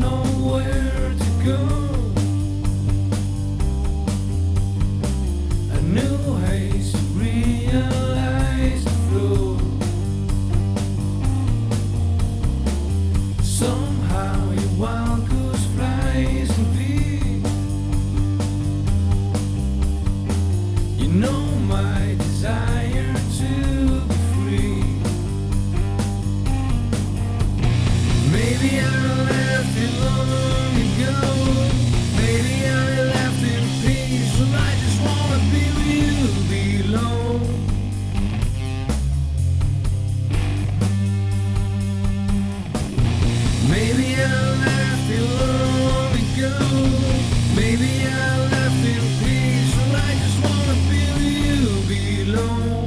nowhere to go. A new haze to realize the flow. Somehow your wild goose flies in peace. You know my desire to be free. Maybe I left you long ago. Maybe I left in peace. Well, I just wanna be where you belong. Maybe I left you long ago. Maybe I left in peace. Well, I just wanna be where you belong.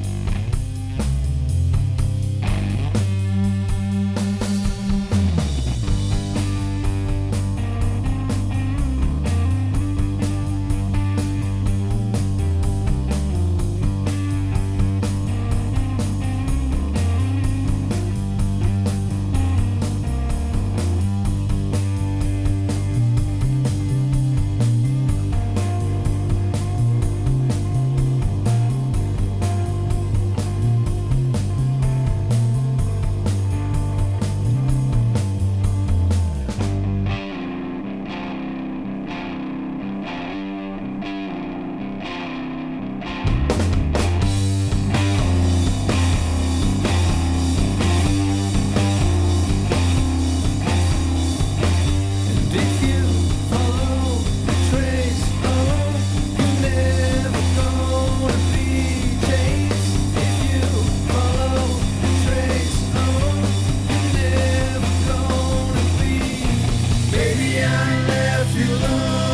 If you follow the trace, oh, you're never gonna be chased. If you follow the trace, oh, you're never gonna be. Baby, I left you alone.